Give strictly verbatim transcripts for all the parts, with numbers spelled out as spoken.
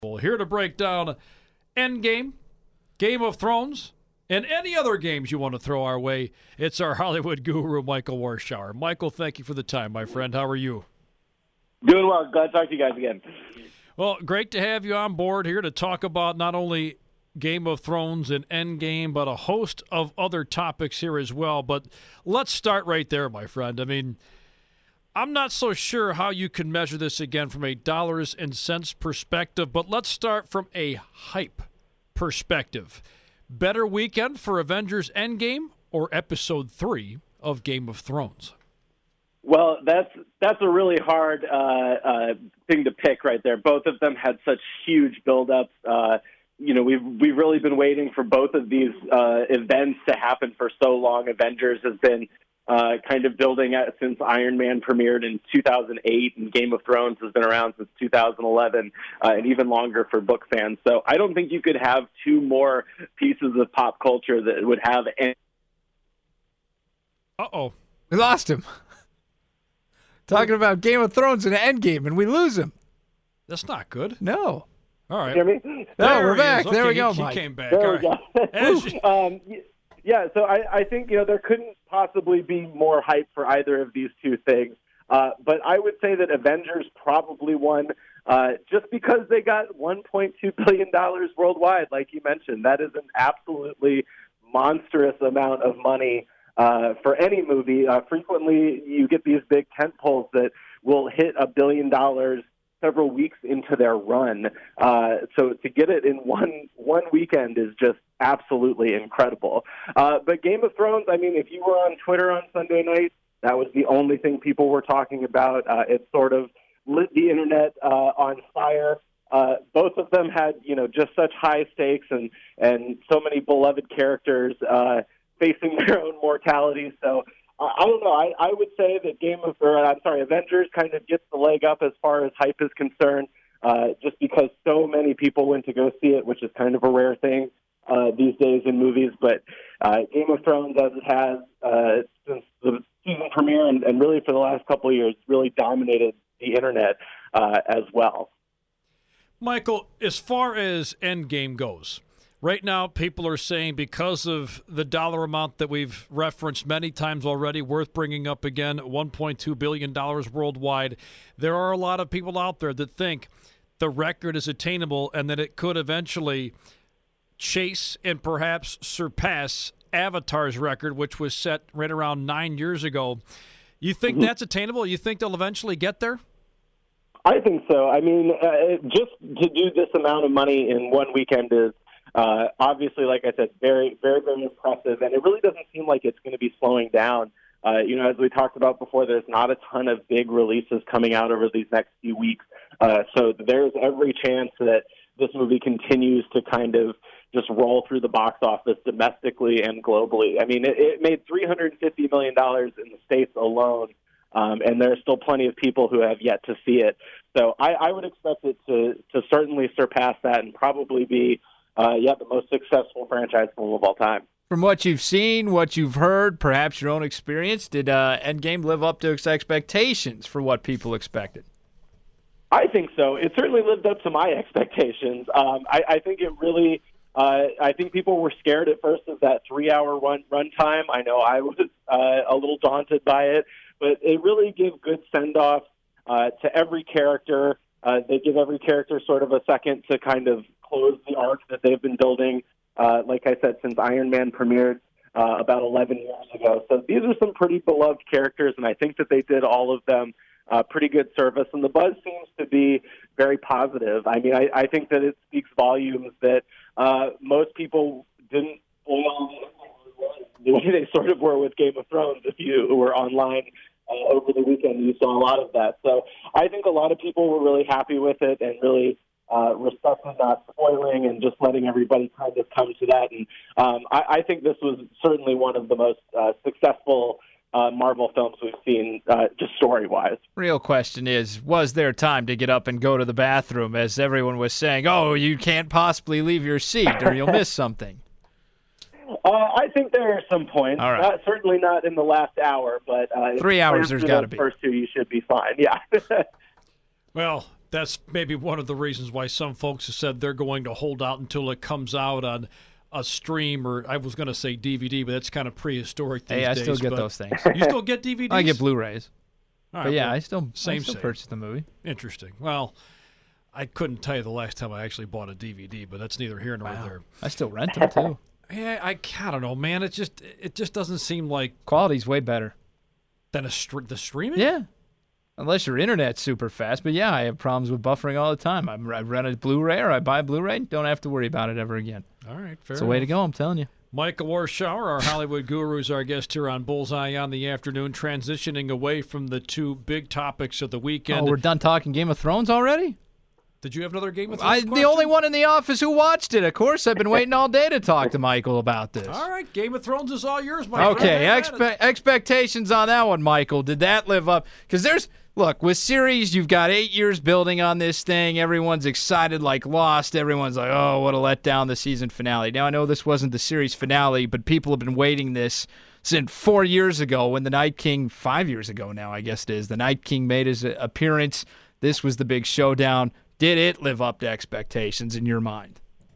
Well, here to break down Endgame, Game of Thrones, and any other games you want to throw our way, it's our Hollywood guru, Michael Warshauer. Michael, thank you for the time, my friend. How are you? Doing well. Glad to talk to you guys again. Well, great to have you on board here to talk about not only Game of Thrones and Endgame, but a host of other topics here as well. But let's start right there, my friend. I mean, I'm not so sure how you can measure this again from a dollars and cents perspective, but let's start from a hype perspective. Better weekend for Avengers Endgame or Episode three of Game of Thrones? Well, that's that's a really hard uh, uh, thing to pick right there. Both of them had such huge buildups. Uh, you know, we've we've really been waiting for both of these uh, events to happen for so long. Avengers has been uh, kind of building at, since Iron Man premiered in two thousand eight, and Game of Thrones has been around since two thousand eleven, uh, and even longer for book fans. So I don't think you could have two more pieces of pop culture that would have any. Uh-oh. We lost him. Talking about Game of Thrones and Endgame, and we lose him. That's not good. No. All right. Hear me? No, There we're he back. is. There Okay, we go, he, Mike. He came back. There All we right. go. As you- um, yeah, so I, I think, you know, there couldn't possibly be more hype for either of these two things. Uh, but I would say that Avengers probably won uh, just because they got one point two billion dollars worldwide, like you mentioned. That is an absolutely monstrous amount of money uh, for any movie. Uh, frequently, you get these big tentpoles that will hit a billion dollars several weeks into their run. Uh, so to get it in one one weekend is just absolutely incredible. Uh, but Game of Thrones, I mean, if you were on Twitter on Sunday night, that was the only thing people were talking about. Uh, it sort of lit the internet uh, on fire. Uh, both of them had, you know, just such high stakes and, and so many beloved characters uh, facing their own mortality. So uh, I don't know. I, I would say that Game of, or I'm sorry, Avengers kind of gets the leg up as far as hype is concerned, uh, just because so many people went to go see it, which is kind of a rare thing uh, these days in movies. But uh, Game of Thrones, as it has uh, since the season premiere and, and really for the last couple of years, really dominated the internet uh, as well. Michael, as far as Endgame goes, right now people are saying because of the dollar amount that we've referenced many times already, worth bringing up again, one point two billion dollars worldwide, there are a lot of people out there that think the record is attainable and that it could eventually chase and perhaps surpass Avatar's record, which was set right around nine years ago. You think mm-hmm. that's attainable? You think they'll eventually get there? I think so. I mean, uh, just to do this amount of money in one weekend is uh, obviously, like I said, very, very, very impressive. And it really doesn't seem like it's going to be slowing down. Uh, you know, as we talked about before, there's not a ton of big releases coming out over these next few weeks. Uh, so there's every chance that this movie continues to kind of just roll through the box office domestically and globally. I mean, it, it made three hundred fifty million dollars in the States alone. Um, and there are still plenty of people who have yet to see it. So I, I would expect it to, to certainly surpass that and probably be, uh, yeah, the most successful franchise film of all time. From what you've seen, what you've heard, perhaps your own experience, did uh, Endgame live up to its expectations for what people expected? I think so. It certainly lived up to my expectations. Um, I, I think it really... Uh, I think people were scared at first of that three-hour run runtime. I know I was uh, a little daunted by it, but it really gave good send-off uh, to every character. Uh, they give every character sort of a second to kind of close the arc that they've been building, uh, like I said, since Iron Man premiered uh, about eleven years ago. So these are some pretty beloved characters, and I think that they did all of them uh, pretty good service. And the buzz seems to be very positive. I mean, I, I think that it speaks volumes that uh, most people didn't follow the way they sort of were with Game of Thrones. If you were online uh, over the weekend, you saw a lot of that. So I think a lot of people were really happy with it and really uh, respected not spoiling and just letting everybody kind of come to that. And um, I, I think this was certainly one of the most uh, successful Uh, Marvel films we've seen, uh, just story-wise. Real question is, was there time to get up and go to the bathroom as everyone was saying, oh, you can't possibly leave your seat or you'll miss something? Uh, I think there are some points. All right. Not, certainly not in the last hour, but uh, Three hours there's got to be. First two, you should be fine. Yeah. Well, That's maybe one of the reasons why some folks have said they're going to hold out until it comes out on a stream, or I was going to say D V D, but that's kind of prehistoric these Hey, I days. still get but those things. You still get D V Ds? I get Blu-rays. All right, But yeah, well, I still, same, I still same. purchase the movie. Interesting. Well, I couldn't tell you the last time I actually bought a D V D, but that's neither here nor Wow. there. I still rent them too. Yeah, I, I don't know, man. It just it just doesn't seem like Quality's way better. than a str- the streaming. Yeah. Unless your internet's super fast. But yeah, I have problems with buffering all the time. I, I rent a Blu-ray or I buy a Blu-ray. Don't have to worry about it ever again. All right, fair It's a way to enough. go, I'm telling you. Michael Warshauer, our Hollywood guru, is our guest here on Bullseye on the Afternoon, transitioning away from the two big topics of the weekend. Oh, we're done talking Game of Thrones already? Did you have another Game of I, Thrones the question? only one in the office who watched it. Of course, I've been waiting all day to talk to Michael about this. All right, Game of Thrones is all yours, Michael. Okay, expe- expectations on that one, Michael. Did that live up? Because there's, look, with series, you've got eight years building on this thing. Everyone's excited like Lost. Everyone's like, oh, what a letdown, the season finale. Now, I know this wasn't the series finale, but people have been waiting this since four years ago when the Night King, five years ago now, I guess it is, the Night King made his appearance. This was the big showdown. Did it live up to expectations in your mind?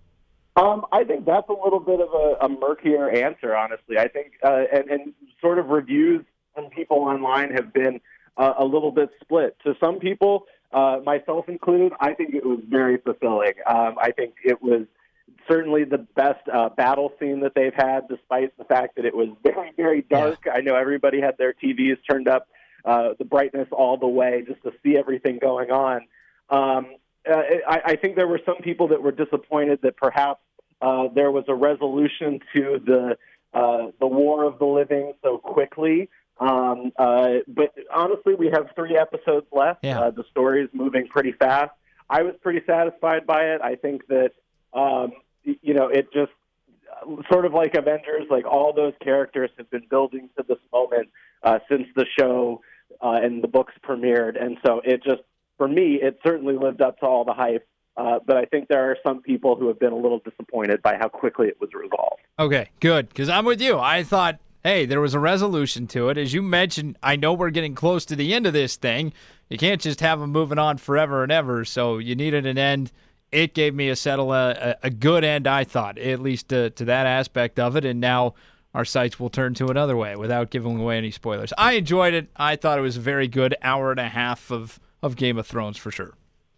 Um, I think that's a little bit of a, a murkier answer, honestly. I think, uh, and, and sort of reviews from people online have been uh, a little bit split. To some people, uh, myself included, I think it was very fulfilling. Um, I think it was certainly the best uh, battle scene that they've had, despite the fact that it was very, very dark. Yeah. I know everybody had their T Vs turned up, uh, the brightness all the way, just to see everything going on. Um, Uh, I, I think there were some people that were disappointed that perhaps uh, there was a resolution to the uh, the War of the Living so quickly. Um, uh, but honestly, we have three episodes left. Yeah. Uh, the story is moving pretty fast. I was pretty satisfied by it. I think that, um, you know, it just sort of like Avengers, like all those characters have been building to this moment uh, since the show uh, and the books premiered. And so it just, for me, it certainly lived up to all the hype, uh, but I think there are some people who have been a little disappointed by how quickly it was resolved. Okay, good, because I'm with you. I thought, hey, there was a resolution to it. As you mentioned, I know we're getting close to the end of this thing. You can't just have them moving on forever and ever, so you needed an end. It gave me a settle, a, a good end, I thought, at least to, to that aspect of it, and now our sights will turn to another way without giving away any spoilers. I enjoyed it. I thought it was a very good hour and a half of of Game of Thrones for sure.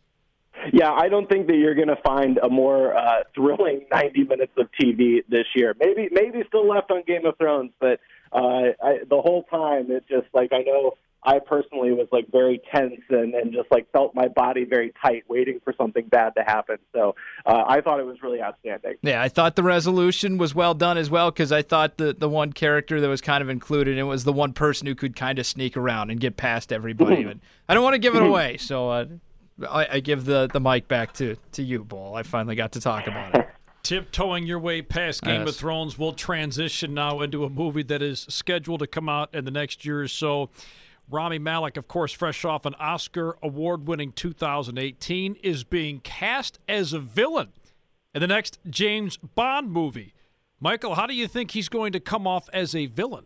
Yeah, I don't think that you're going to find a more uh, thrilling ninety minutes of T V this year. Maybe maybe still left on Game of Thrones, but uh, I, the whole time it just like I know I personally was like very tense and, and just like felt my body very tight waiting for something bad to happen. So uh, I thought it was really outstanding. Yeah, I thought the resolution was well done as well because I thought the, the one character that was kind of included it was the one person who could kind of sneak around and get past everybody. But I don't want to give it away, so uh, I, I give the, the mic back to, to you, Bull. I finally got to talk about it. Tiptoeing your way past Game yes. of Thrones, we'll transition now into a movie that is scheduled to come out in the next year or so. Rami Malek, of course, fresh off an Oscar award-winning two thousand eighteen, is being cast as a villain in the next James Bond movie. Michael, how do you think he's going to come off as a villain?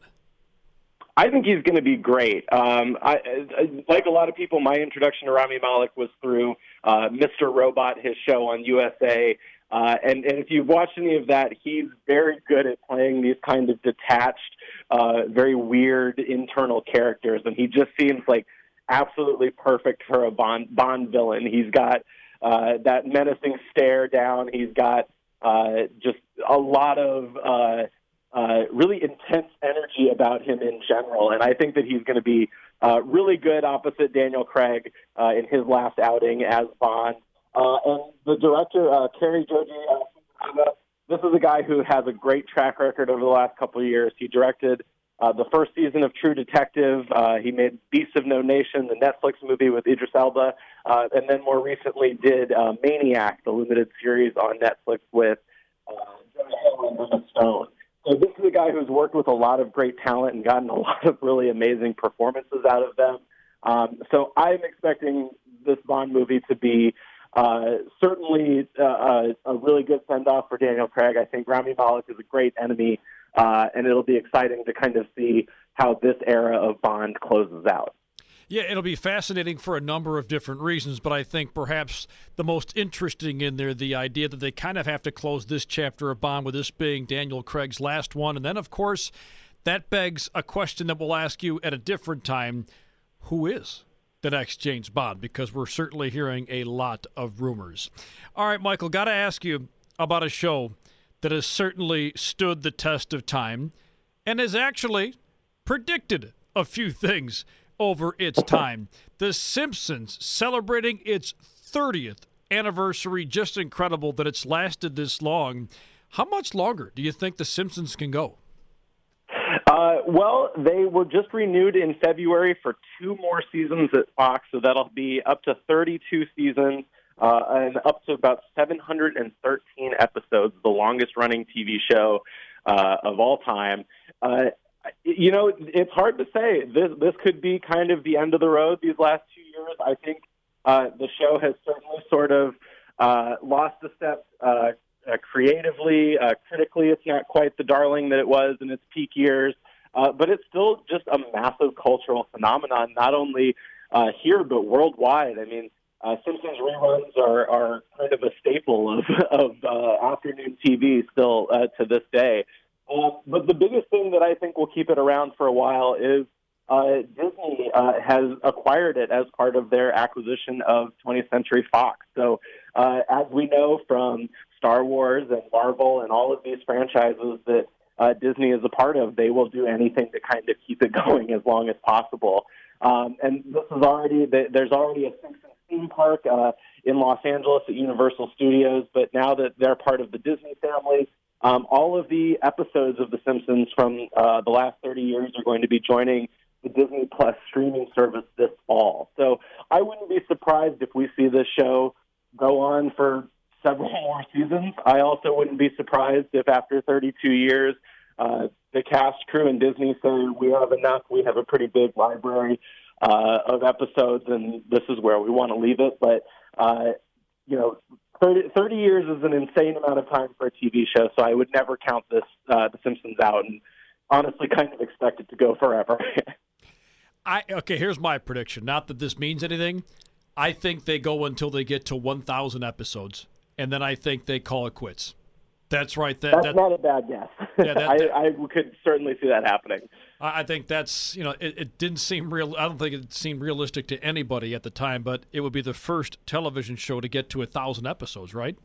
I think he's going to be great. Um, I, I, like a lot of people, my introduction to Rami Malek was through uh, Mister Robot, his show on U S A. Uh, and, and if you've watched any of that, he's very good at playing these kind of detached, uh, very weird internal characters. And he just seems like absolutely perfect for a Bond, Bond villain. He's got uh, that menacing stare down. He's got uh, just a lot of uh, uh, really intense energy about him in general. And I think that he's going to be uh, really good opposite Daniel Craig uh, in his last outing as Bond. Uh, and the director, uh, Cary Joji, uh, this is a guy who has a great track record over the last couple of years. He directed uh, the first season of True Detective. Uh, he made Beasts of No Nation, the Netflix movie with Idris Elba, uh, and then more recently did uh, Maniac, the limited series on Netflix with uh, Jonah Hill and Emma Stone. So this is a guy who's worked with a lot of great talent and gotten a lot of really amazing performances out of them. Um, so I'm expecting this Bond movie to be Uh, certainly uh, a, a really good send-off for Daniel Craig. I think Rami Malek is a great enemy, uh, and it'll be exciting to kind of see how this era of Bond closes out. Yeah, it'll be fascinating for a number of different reasons, but I think perhaps the most interesting in there, the idea that they kind of have to close this chapter of Bond with this being Daniel Craig's last one. And then, of course, that begs a question that we'll ask you at a different time. Who is the next James Bond? Because we're certainly hearing a lot of rumors. All right, Michael, got to ask you about a show that has certainly stood the test of time and has actually predicted a few things over its time. The Simpsons celebrating its thirtieth anniversary. Just incredible that it's lasted this long. How much longer do you think The Simpsons can go? Uh, well, they were just renewed in February for two more seasons at Fox, so that'll be up to thirty-two seasons uh, and up to about seven hundred thirteen episodes, the longest-running T V show uh, of all time. Uh, You know, it's hard to say. This this could be kind of the end of the road these last two years. I think uh, the show has certainly sort of uh, lost a step uh, uh, creatively. Uh, critically, it's not quite the darling that it was in its peak years. Uh, but it's still just a massive cultural phenomenon, not only uh, here but worldwide. I mean, uh, Simpsons reruns are, are kind of a staple of, of uh, afternoon T V still uh, to this day. Um, but the biggest thing that I think will keep it around for a while is uh, Disney uh, has acquired it as part of their acquisition of twentieth Century Fox. So uh, as we know from Star Wars and Marvel and all of these franchises that uh, Disney is a part of, they will do anything to kind of keep it going as long as possible. Um, and this is already, there's already a Simpsons theme park uh, in Los Angeles at Universal Studios, but now that they're part of the Disney family, Um, all of the episodes of The Simpsons from uh, the last thirty years are going to be joining the Disney Plus streaming service this fall. So I wouldn't be surprised if we see this show go on for several more seasons. I also wouldn't be surprised if after thirty-two years, uh, the cast, crew, and Disney say, we have enough, we have a pretty big library uh, of episodes, and this is where we want to leave it. But, uh, you know, thirty, thirty years is an insane amount of time for a T V show, so I would never count this uh, The Simpsons out, and honestly kind of expect it to go forever. I okay, here's my prediction. Not that this means anything. I think they go until they get to one thousand episodes, and then I think they call it quits. That's right. That, that's that, not a bad guess. Yeah, that, I, that, I could certainly see that happening. I think that's, you know, it, it didn't seem real. I don't think it seemed realistic to anybody at the time, but it would be the first television show to get to a thousand episodes, right?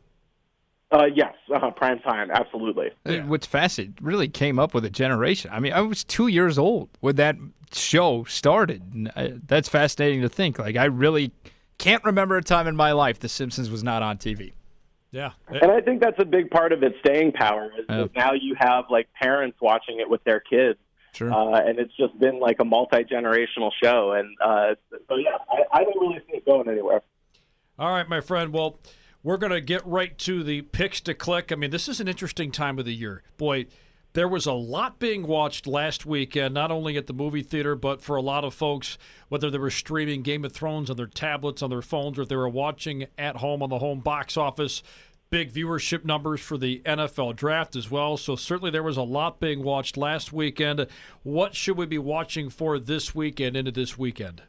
Uh, yes, uh, prime time, absolutely. Yeah. What's fascinating, really came up with a generation. I mean, I was two years old when that show started. And I, that's fascinating to think. Like, I really can't remember a time in my life The Simpsons was not on T V. Yeah. And I think that's a big part of its staying power is uh, that now you have, like, parents watching it with their kids. Sure. Uh, and it's just been, like, a multi-generational show. And uh, so, yeah, I, I don't really see it going anywhere. All right, my friend. Well, we're going to get right to the picks to click. I mean, this is an interesting time of the year. Boy, there was a lot being watched last weekend, not only at the movie theater, but for a lot of folks, whether they were streaming Game of Thrones on their tablets, on their phones, or if they were watching at home on the home box office. Big viewership numbers for the N F L draft as well. So certainly there was a lot being watched last weekend. What should we be watching for this weekend into this weekend?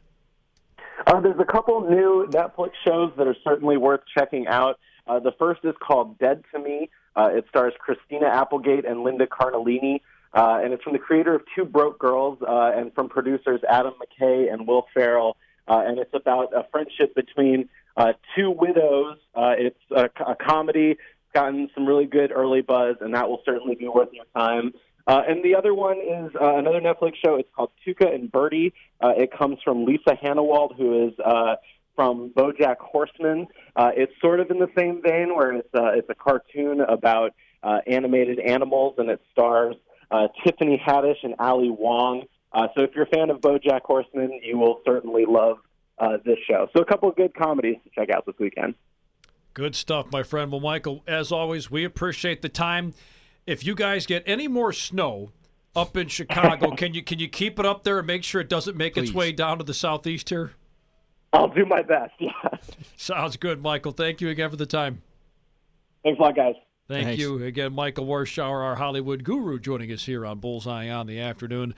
Uh, there's a couple new Netflix shows that are certainly worth checking out. Uh, the first is called Dead to Me. Uh, it stars Christina Applegate and Linda Cardellini, uh, and it's from the creator of Two Broke Girls uh, and from producers Adam McKay and Will Ferrell. Uh, and it's about a friendship between uh, two widows. Uh, it's a, a comedy. It's gotten some really good early buzz, and that will certainly be worth your time. Uh, and the other one is uh, another Netflix show. It's called Tuca and Birdie. Uh, it comes from Lisa Hannawald, who is uh, from BoJack Horseman. Uh, it's sort of in the same vein, where it's uh, it's a cartoon about uh, animated animals, and it stars uh, Tiffany Haddish and Ali Wong. Uh, so if you're a fan of BoJack Horseman, you will certainly love uh, this show. So a couple of good comedies to check out this weekend. Good stuff, my friend. Well, Michael, as always, we appreciate the time. If you guys get any more snow up in Chicago, can you can you keep it up there and make sure it doesn't make Please. its way down to the southeast here? I'll do my best, yeah. Sounds good, Michael. Thank you again for the time. Thanks a lot, guys. Thank Thanks. you again, Michael Warschauer, our Hollywood guru, joining us here on Bullseye on the Afternoon.